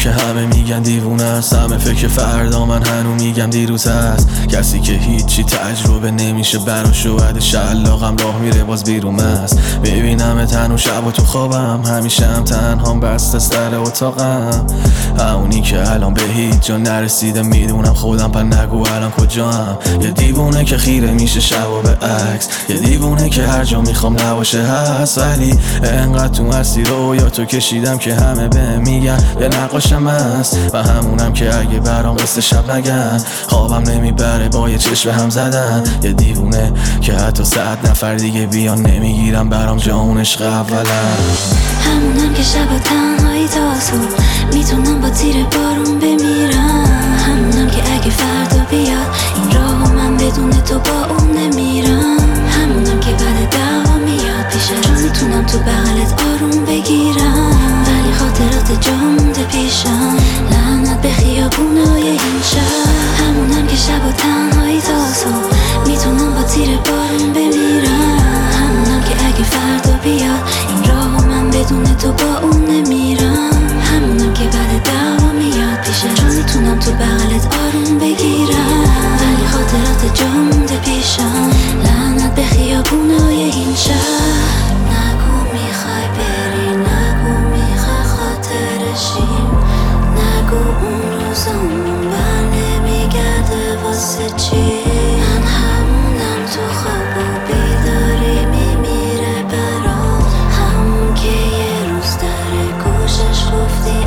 که همه میگن دیوونه است، همه فکر فردا، من هنو میگم دیروز هست. کسی که هیچی تجربه نمیشه براش و بعد شلاقم راه میره باز بیرون است. ببینم تنها شب و تو خوابم، همیشه هم تنهام بسته سر اتاقم. همونی که الان به هیچ جا نرسیده، میدونم خودم پر نگو الان کجام. یه دیوونه که خیره میشه شب و به عکس، یه دیوونه که هر جا میخوام نباشه هست. ولی انقدر تو هستی رویا تو کشیدم که همه به میگن یه نقاشم هست. و همونم که اگه برام قصه شب نگن، خوابم نمیبره با یه چشم هم زدن. یه دیوونه که حتی 100 نفر دیگه بیان نمیگیرم برام جا اون عشق اولم. همونم که شب و تنهایی تا صبح میتونم با تیر بارون بمیرم. همونم که اگه فردا بیاد این راهو من بدون تو با اون نمیرم. همونم که بعد دعوا میاد پیشم، چون میتونم تو بغلت آروم بگیرم. ولی خاطرات جا مونده پیشم، لعنت به خیابونای این شهر. همونم که شب و تنهایی تا صبح میتونم با تیر بارون بمیرم. همونم که اگه فردا بیاد این راهو من بدون تو با اون نمیرم. همونم که بعد دعوا میاد پیشم، چون میتونم تو بغلت آروم بگیرم. ولی خاطرات جا مونده پیشم، لعنت به خیابونای این شهر. نگو میخوای بری، نگو میخوای خاطرشیم، نگو اون روزمون بر نمیگرده واسه چی. من همونم تو خواب و بیداری میمیره برام، همون که یه روز در گوشش گفتی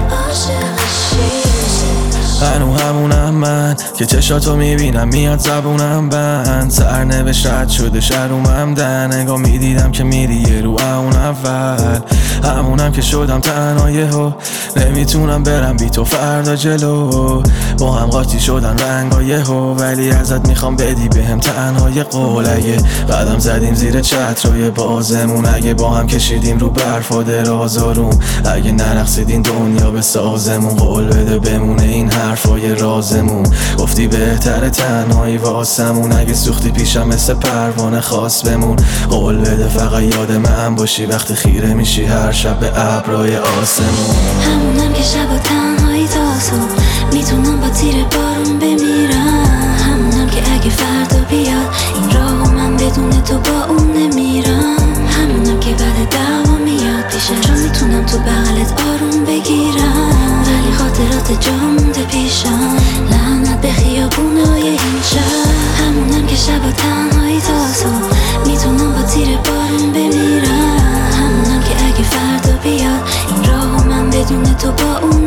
عاشقشی. هنو همونم من که چشاتو میبینم میاد زبونم بند. سرنوشت رد شده شرومم در نگاه میدیدم که میری یه رو اون اول. همونم که شدم تنها یهو نمیتونم برم بی تو فردا جلو. با هم قاطی شدن رنگا یهو، ولی ازت میخوام بدی بهم تنها یه قول. اگه قدم زدیم زیر چترای بازمون، اگه با هم کشیدیم رو برف و دراز آروم، اگه نرقصیدین دنیا به سازمون، قول بده بمونه این حرفای رازمون. گفتی بهتره تنهایی واسمون، اگه سوختی پیشم مثل پروانه خاص بمون. قول بده فقط یاد من باشی وقتی خیره میشی هر شب به ابرای آسمون. همونم که شب و تنهایی تا صبح میتونم با تیر بارون بمیرم. همونم که اگه فردا بیاد این راهو من بدون تو با اون نمیرم. همونم که بعد دعوا میاد پیشم، چون میتونم تو بغلت آروم بگیرم. ولی خاطرات جا مونده پیشم، لعنت به خیابونای این شهر. همونم که شب و تنهایی تا صبح میتونم با تیر بارون بمیرم. همونم که اگه فردا بیاد این راهو من بدون تو با اون